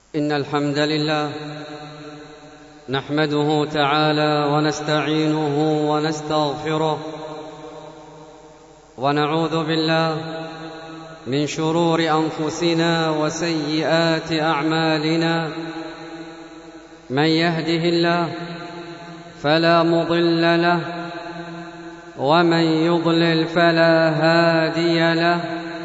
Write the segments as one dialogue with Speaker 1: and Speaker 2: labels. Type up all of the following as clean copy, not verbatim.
Speaker 1: إن الحمد لله نحمده تعالى ونستعينه ونستغفره ونعوذ بالله من شرور أنفسنا وسيئات أعمالنا. من يهده الله فلا مضل له ومن يضلل فلا هادي له،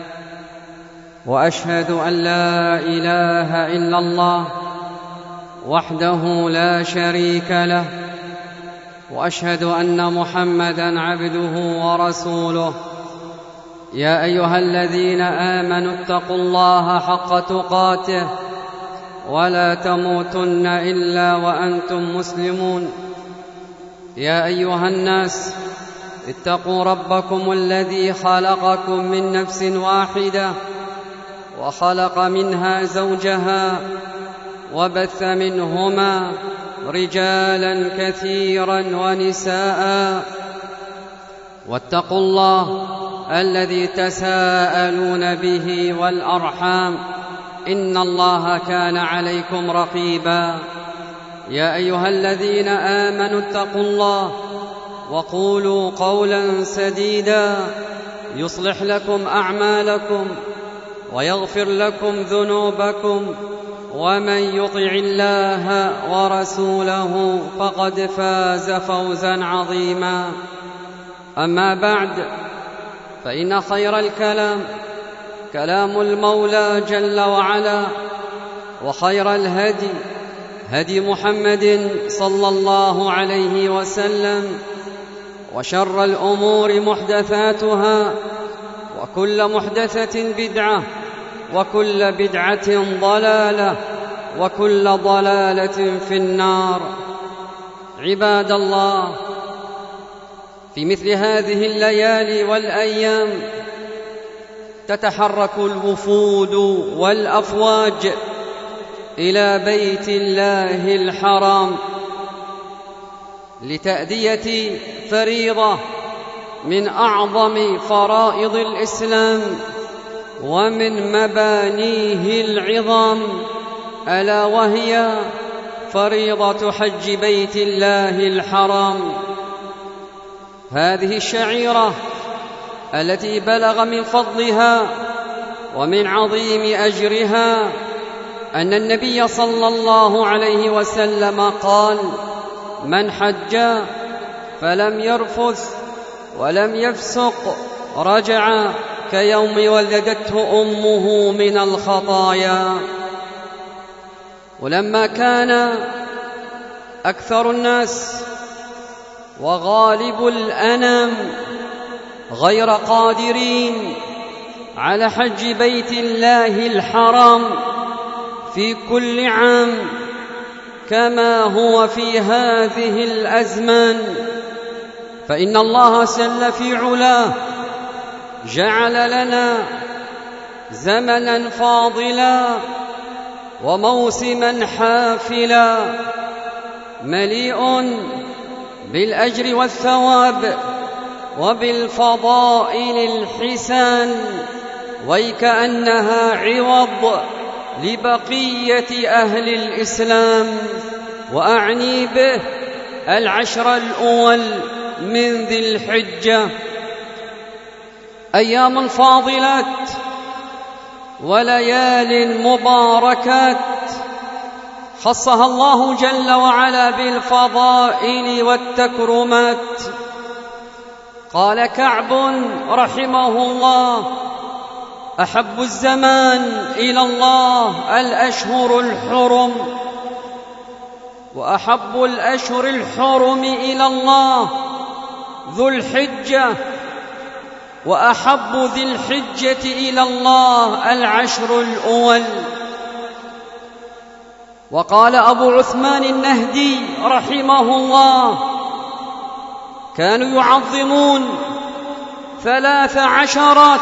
Speaker 1: وأشهد أن لا إله إلا الله وحده لا شريك له، وأشهد أن محمدًا عبده ورسوله. يا أيها الذين آمنوا اتقوا الله حق تقاته ولا تموتن إلا وأنتم مسلمون. يا أيها الناس اتقوا ربكم الذي خلقكم من نفس واحدة وخلق منها زوجها وبث منهما رجالا كثيرا ونساء، واتقوا الله الذي تساءلون به والأرحام إن الله كان عليكم رقيبا. يا أيها الذين آمنوا اتقوا الله وقولوا قولا سديدا يصلح لكم أعمالكم ويغفر لكم ذنوبكم، ومن يطع الله ورسوله فقد فاز فوزا عظيما. أما بعد، فإن خير الكلام كلام المولى جل وعلا، وخير الهدي هدي محمد صلى الله عليه وسلم، وشر الأمور محدثاتها، وكل محدثة بدعة، وكل بدعة ضلالة، وكل ضلالة في النار. عباد الله، في مثل هذه الليالي والأيام تتحرك الوفود والأفواج إلى بيت الله الحرام لتأدية فريضة من أعظم فرائض الإسلام ومن مبانيه العظام، ألا وهي فريضة حج بيت الله الحرام. هذه الشعيرة التي بلغ من فضلها ومن عظيم أجرها أن النبي صلى الله عليه وسلم قال: من حج فلم يرفث ولم يفسق رجع كيوم ولدته أمه من الخطايا. ولما كان أكثر الناس وغالب الأنام غير قادرين على حج بيت الله الحرام في كل عام كما هو في هذه الأزمان، فإن الله جل في علاه جعل لنا زمنا فاضلا وموسما حافلا مليء بالأجر والثواب وبالفضائل الحسان، وكأنها عوض لبقية أهل الإسلام، وأعني به العشر الأول من ذي الحجة. أيام فاضلات وليال مباركات خصها الله جل وعلا بالفضائل والتكرمات. قال كعب رحمه الله: أحب الزمان إلى الله الأشهر الحرم، وأحب الأشهر الحرم إلى الله ذو الحجة، وأحب ذي الحجة إلى الله العشر الأول. وقال أبو عثمان النهدي رحمه الله: كانوا يعظمون 13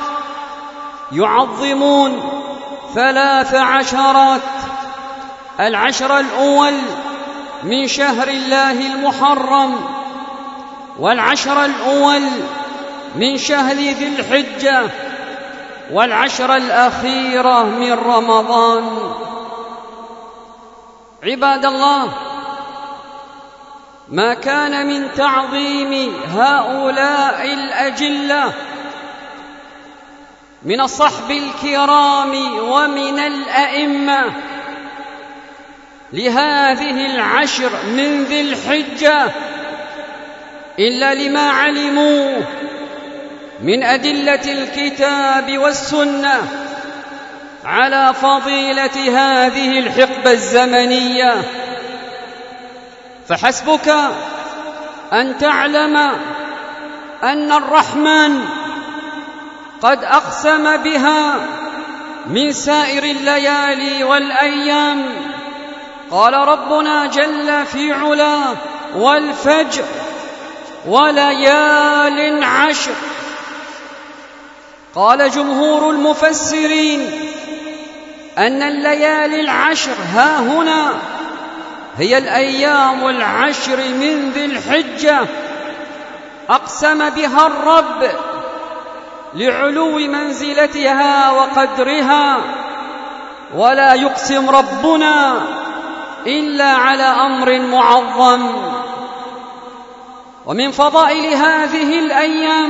Speaker 1: العشر الأول من شهر الله المحرم، والعشر الأول من شهر ذي الحجة، والعشر الأخيرة من رمضان. عباد الله، ما كان من تعظيم هؤلاء الأجلة من الصحب الكرام ومن الأئمة لهذه العشر من ذي الحجة إلا لما علموا من أدلة الكتاب والسنة على فضيلة هذه الحقبة الزمنية. فحسبك أن تعلم أن الرحمن قد أقسم بها من سائر الليالي والأيام. قال ربنا جل في علاه: والفجر وليال عشر. قال جمهور المفسرين أن الليالي العشر ها هنا هي الأيام العشر من ذي الحجة، أقسم بها الرب لعلو منزلتها وقدرها، ولا يقسم ربنا إلا على أمر معظم. ومن فضائل هذه الأيام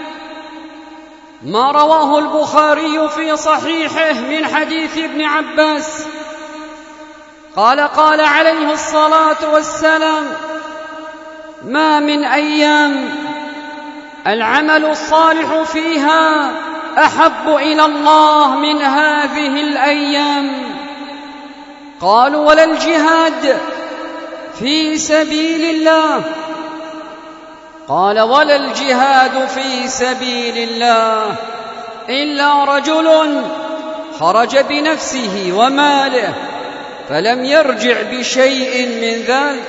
Speaker 1: ما رواه البخاري في صحيحه من حديث ابن عباس قال عليه الصلاة والسلام: ما من أيام العمل الصالح فيها أحب إلى الله من هذه الأيام. قالوا: ولا الجهاد في سبيل الله؟ قال: ولا الجهاد في سبيل الله إلا رجل خرج بنفسه وماله فلم يرجع بشيء من ذلك.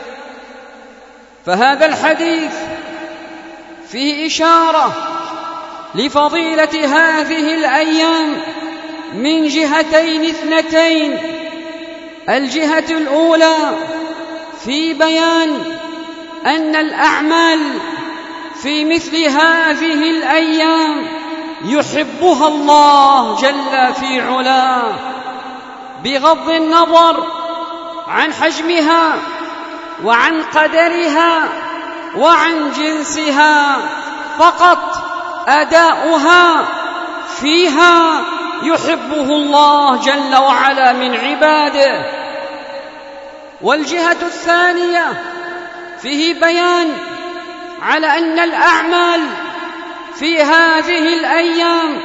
Speaker 1: فهذا الحديث فيه إشارة لفضيلة هذه الأيام من جهتين اثنتين: الجهة الأولى في بيان أن الأعمال في مثل هذه الأيام يحبها الله جل في علاه، بغض النظر عن حجمها وعن قدرها وعن جنسها، فقط أداؤها فيها يحبه الله جل وعلا من عباده. والجهة الثانية فيه بيان على أن الأعمال في هذه الأيام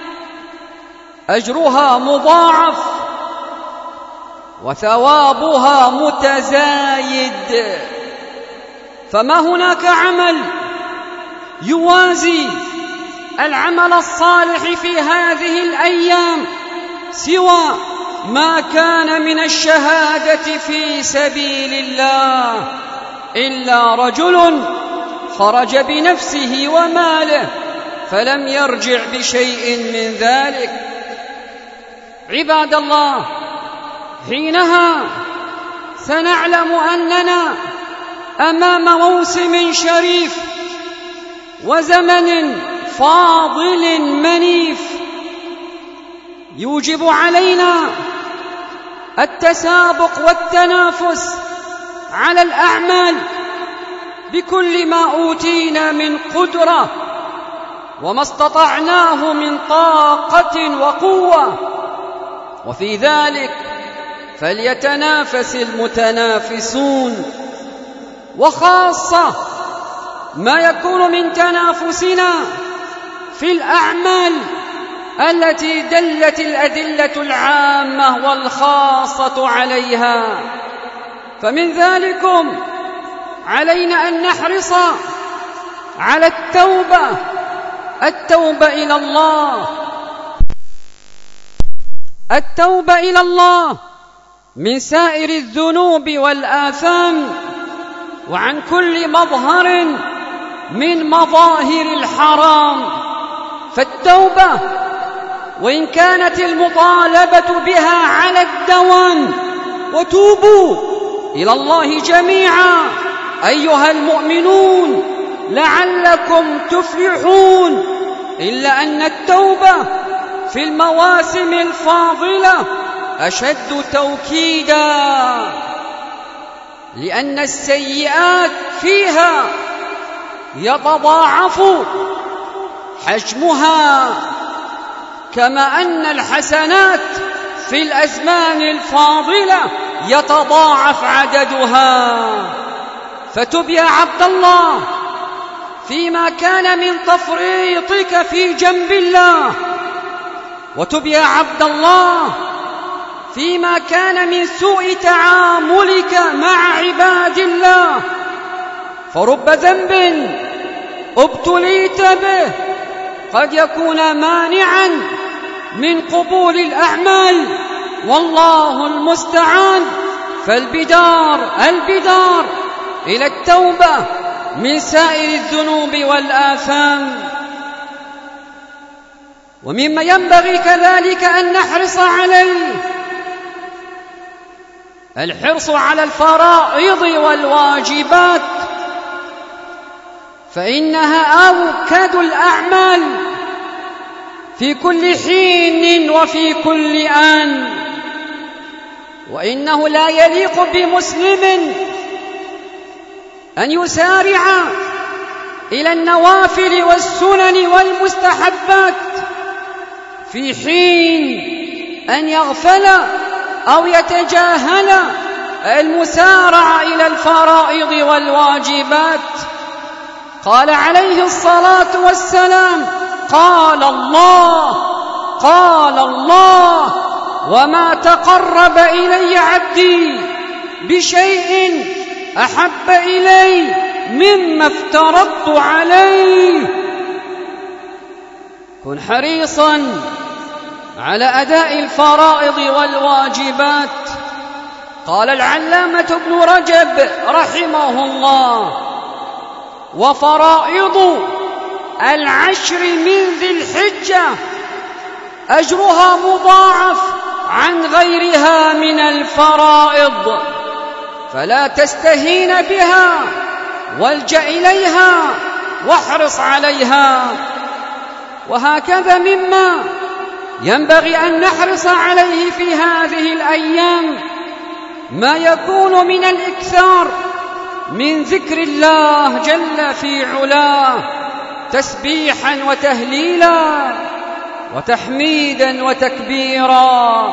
Speaker 1: أجرها مضاعف وثوابها متزايد، فما هناك عمل يوازي العمل الصالح في هذه الأيام سوى ما كان من الشهادة في سبيل الله، إلا رجل خرج بنفسه وماله فلم يرجع بشيء من ذلك. عباد الله، حينها سنعلم أننا أمام موسم شريف وزمن فاضل منيف يوجب علينا التسابق والتنافس على الأعمال بكل ما أوتينا من قدرة وما استطعناه من طاقة وقوة، وفي ذلك فليتنافس المتنافسون. وخاصة ما يكون من تنافسنا في الأعمال التي دلت الأدلة العامة والخاصة عليها. فمن ذلكم علينا أن نحرص على التوبة إلى الله، التوبة إلى الله من سائر الذنوب والآثام وعن كل مظهر من مظاهر الحرام. فالتوبة وإن كانت المطالبة بها على الدوام: وتوبوا إلى الله جميعا أيها المؤمنون لعلكم تفلحون، إلا أن التوبة في المواسم الفاضلة أشد توكيدا، لأن السيئات فيها يتضاعف حجمها، كما أن الحسنات في الأزمان الفاضلة يتضاعف عددها. فتب يا عبد الله فيما كان من تفريطك في جنب الله، وتب يا عبد الله فيما كان من سوء تعاملك مع عباد الله، فرب ذنب ابتليت به قد يكون مانعا من قبول الأعمال، والله المستعان. فالبدار إلى التوبة من سائر الذنوب والآثام. ومما ينبغي كذلك أن نحرص عليه الحرص على الفرائض والواجبات، فإنها أوكد الأعمال في كل حين وفي كل آن، وإنه لا يليق بمسلم أن يسارع إلى النوافل والسنن والمستحبات في حين أن يغفل أو يتجاهل المسارع إلى الفرائض والواجبات. قال عليه الصلاة والسلام: قال الله وما تقرب إلي عبدي بشيء أحب إلي مما افترضت عليه. كن حريصا على أداء الفرائض والواجبات. قال العلامة ابن رجب رحمه الله: وفرائض العشر من ذي الحجة أجرها مضاعف عن غيرها من الفرائض، فلا تستهين بها، والجأ إليها واحرص عليها. وهكذا مما ينبغي أن نحرص عليه في هذه الأيام ما يكون من الإكثار من ذكر الله جل في علاه، تسبيحا وتهليلا وتحميدا وتكبيرا،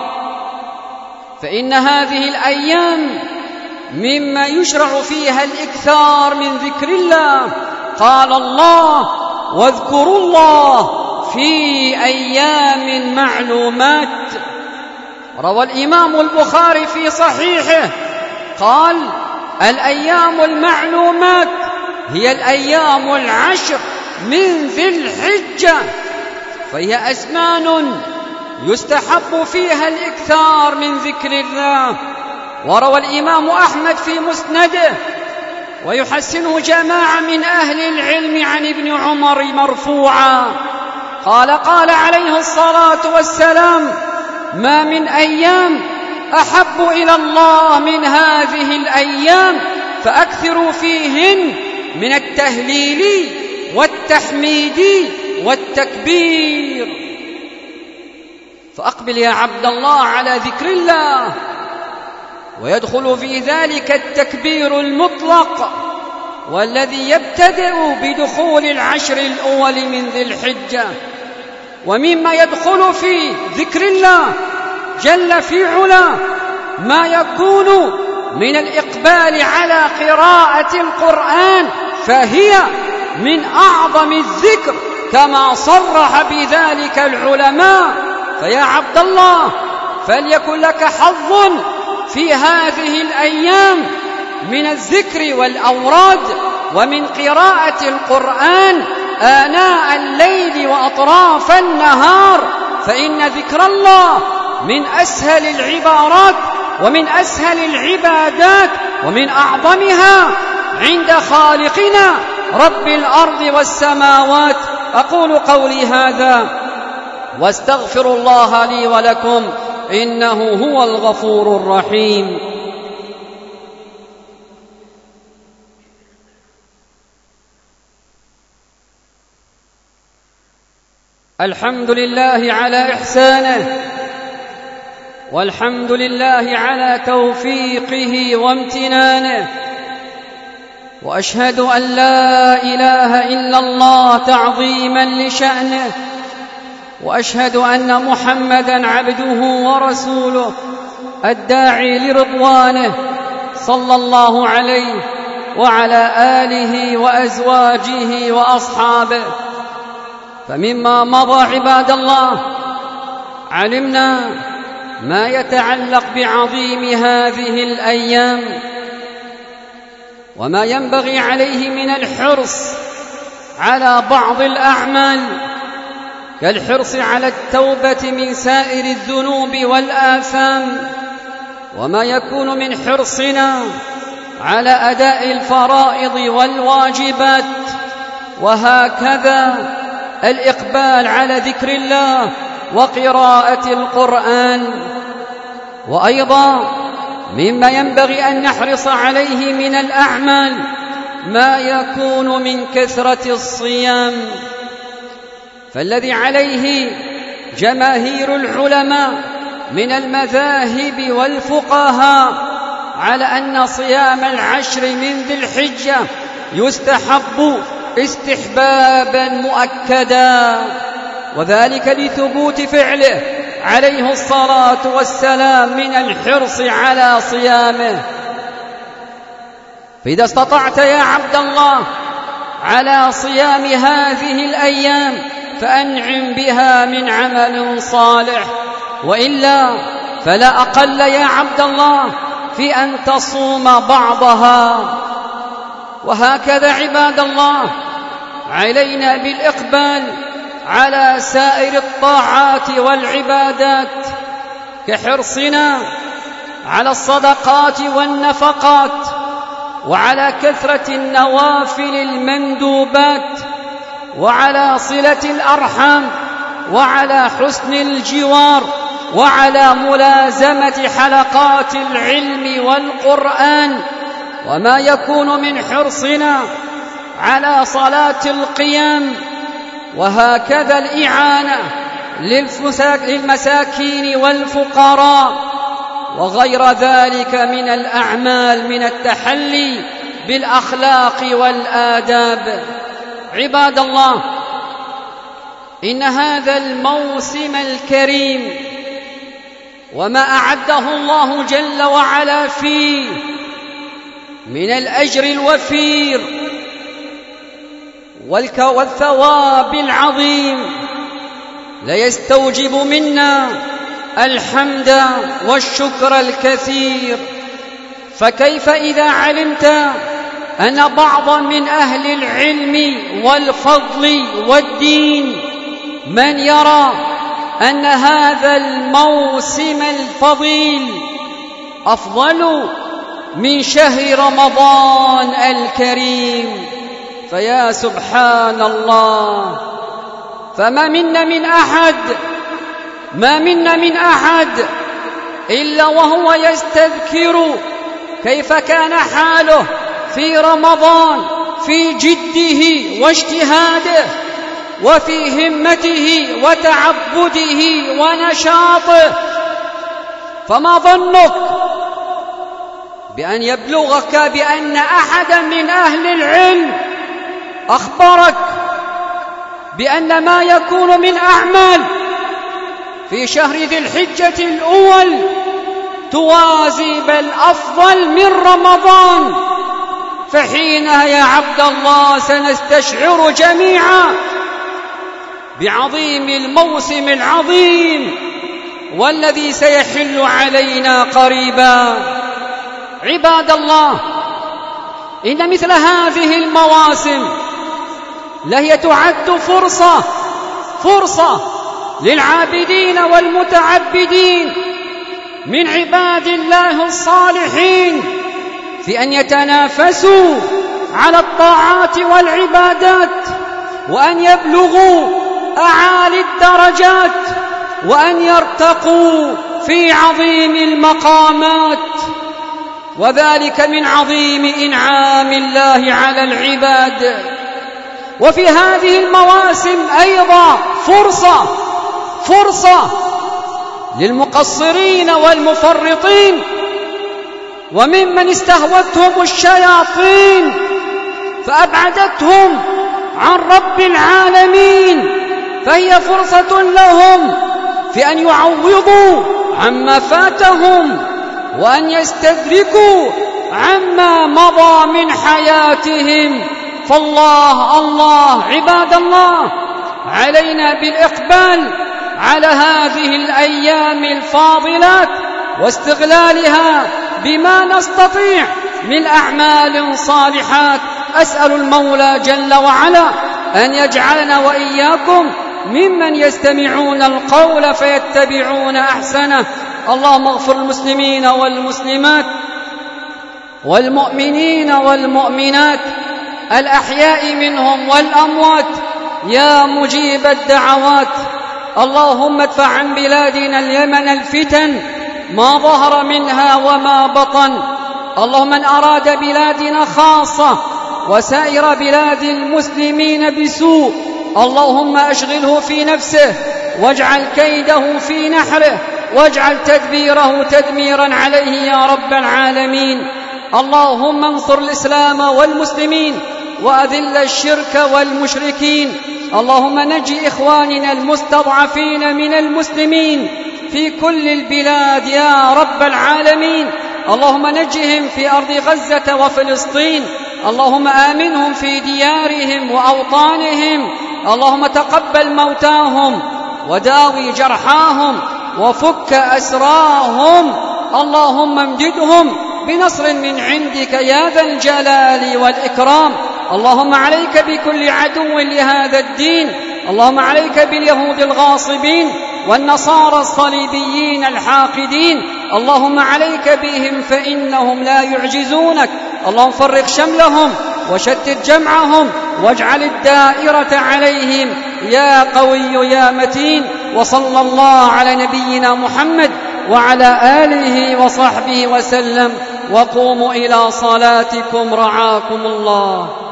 Speaker 1: فإن هذه الأيام مما يشرع فيها الإكثار من ذكر الله. قال الله: واذكروا الله في أيام معلومات. روى الإمام البخاري في صحيحه قال: الأيام المعلومات هي الأيام العشر من ذي الحجة، فهي أزمان يستحب فيها الإكثار من ذكر الله. وروى الإمام أحمد في مسنده ويحسنه جماعة من أهل العلم عن ابن عمر مرفوعا قال عليه الصلاة والسلام: ما من أيام أحب إلى الله من هذه الأيام، فأكثروا فيهن من التهليل والتحميد والتكبير. فأقبل يا عبد الله على ذكر الله، ويدخل في ذلك التكبير المطلق والذي يبتدئ بدخول العشر الأول من ذي الحجة. ومما يدخل في ذكر الله جل في علاه ما يكون من الإقبال على قراءة القرآن، فهي من أعظم الذكر كما صرح بذلك العلماء. فيا عبد الله فليكن لك حظ في هذه الأيام من الذكر والأوراد ومن قراءة القرآن آناء الليل وأطراف النهار، فإن ذكر الله من أسهل العبارات ومن أسهل العبادات ومن أعظمها عند خالقنا رب الأرض والسماوات. أقول قولي هذا واستغفر الله لي ولكم، إنه هو الغفور الرحيم. الحمد لله على إحسانه، والحمد لله على توفيقه وامتنانه، وأشهد أن لا إله إلا الله تعظيما لشأنه، وأشهد أن محمدا عبده ورسوله الداعي لرضوانه، صلى الله عليه وعلى آله وأزواجه وأصحابه. فمما مضى عباد الله علمنا ما يتعلق بعظيم هذه الأيام، وما ينبغي عليه من الحرص على بعض الأعمال، كالحرص على التوبة من سائر الذنوب والآثام، وما يكون من حرصنا على أداء الفرائض والواجبات، وهكذا الإقبال على ذكر الله وقراءة القرآن. وأيضا مما ينبغي أن نحرص عليه من الأعمال ما يكون من كثرة الصيام، فالذي عليه جماهير العلماء من المذاهب والفقهاء على أن صيام العشر من ذي الحجة يستحب استحبابا مؤكدا، وذلك لثبوت فعله عليه الصلاة والسلام من الحرص على صيامه. فإذا استطعت يا عبد الله على صيام هذه الأيام فأنعم بها من عمل صالح، وإلا فلا أقل يا عبد الله في أن تصوم بعضها. وهكذا عباد الله علينا بالإقبال على سائر الطاعات والعبادات، كحرصنا على الصدقات والنفقات، وعلى كثرة النوافل المندوبات، وعلى صلة الأرحام، وعلى حسن الجوار، وعلى ملازمة حلقات العلم والقرآن، وما يكون من حرصنا على صلاة القيام، وهكذا الإعانة للمساكين والفقراء، وغير ذلك من الأعمال من التحلي بالأخلاق والآداب. عباد الله، إن هذا الموسم الكريم وما أعده الله جل وعلا فيه من الأجر الوفير والثواب العظيم ليستوجب منا الحمد والشكر الكثير. فكيف إذا علمت أن بعضا من أهل العلم والفضل والدين من يرى أن هذا الموسم الفضيل أفضل من شهر رمضان الكريم؟ فيا سبحان الله، فما منا من أحد إلا وهو يستذكر كيف كان حاله في رمضان في جده واجتهاده وفي همته وتعبده ونشاطه. فما ظنك بأن يبلغك بأن أحدا من أهل العلم أخبرك بأن ما يكون من أعمال في شهر ذي الحجة الأول توازي بل أفضل من رمضان؟ فحينها يا عبد الله سنستشعر جميعا بعظيم الموسم العظيم والذي سيحل علينا قريبا. عباد الله، إن مثل هذه المواسم لهي تعد فرصة للعابدين والمتعبدين من عباد الله الصالحين في أن يتنافسوا على الطاعات والعبادات، وأن يبلغوا أعالي الدرجات، وأن يرتقوا في عظيم المقامات، وذلك من عظيم إنعام الله على العباد. وفي هذه المواسم أيضا فرصة للمقصرين والمفرطين، وممن استهوتهم الشياطين فأبعدتهم عن رب العالمين، فهي فرصة لهم في أن يعوضوا عما فاتهم وأن يستدركوا عما مضى من حياتهم. فالله عباد الله، علينا بالإقبال على هذه الأيام الفاضلات واستغلالها بما نستطيع من أعمال صالحات. أسأل المولى جل وعلا أن يجعلنا وإياكم ممن يستمعون القول فيتبعون أحسنه. اللهم اغفر المسلمين والمسلمات والمؤمنين والمؤمنات الأحياء منهم والأموات يا مجيب الدعوات. اللهم ادفع عن بلادنا اليمن الفتن ما ظهر منها وما بطن. اللهم من أراد بلادنا خاصة وسائر بلاد المسلمين بسوء اللهم أشغله في نفسه واجعل كيده في نحره واجعل تدبيره تدميرا عليه يا رب العالمين. اللهم انصر الإسلام والمسلمين وأذل الشرك والمشركين. اللهم نجي إخواننا المستضعفين من المسلمين في كل البلاد يا رب العالمين. اللهم نجهم في أرض غزة وفلسطين. اللهم آمنهم في ديارهم وأوطانهم. اللهم تقبل موتاهم وداوي جرحاهم وفك أسراهم. اللهم امددهم بنصر من عندك يا ذا الجلال والإكرام. اللهم عليك بكل عدو لهذا الدين. اللهم عليك باليهود الغاصبين والنصارى الصليبيين الحاقدين. اللهم عليك بهم فإنهم لا يعجزونك. اللهم فرق شملهم وشتت جمعهم واجعل الدائرة عليهم يا قوي يا متين. وصلى الله على نبينا محمد وعلى آله وصحبه وسلم. وقوموا إلى صلاتكم رعاكم الله.